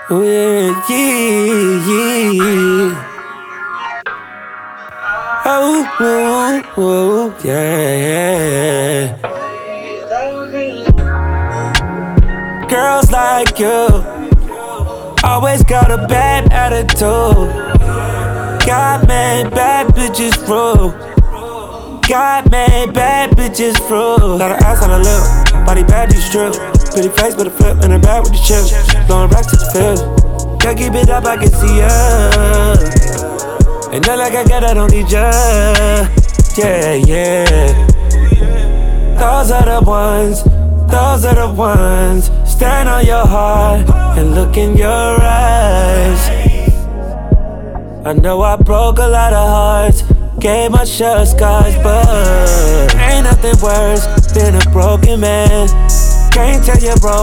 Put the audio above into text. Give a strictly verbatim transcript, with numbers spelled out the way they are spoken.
Oh yeah, yeah, yeah. Oh, oh, oh, yeah. Girls like you always got a bad attitude. God made bad bitches rude. God made bad bitches rude. Got an ass on her lip, body bad, you strip. Pretty face with a flip and a bag with the chips. Blowing back to the field. Can't keep it up, I can see ya. Ain't nothing like I got, I don't need ya. Yeah, yeah. Those are the ones, those are the ones. Stand on your heart and look in your eyes. I know I broke a lot of hearts, gave my share of scars, but ain't nothing worse than a broken man. Can't tell you, bro.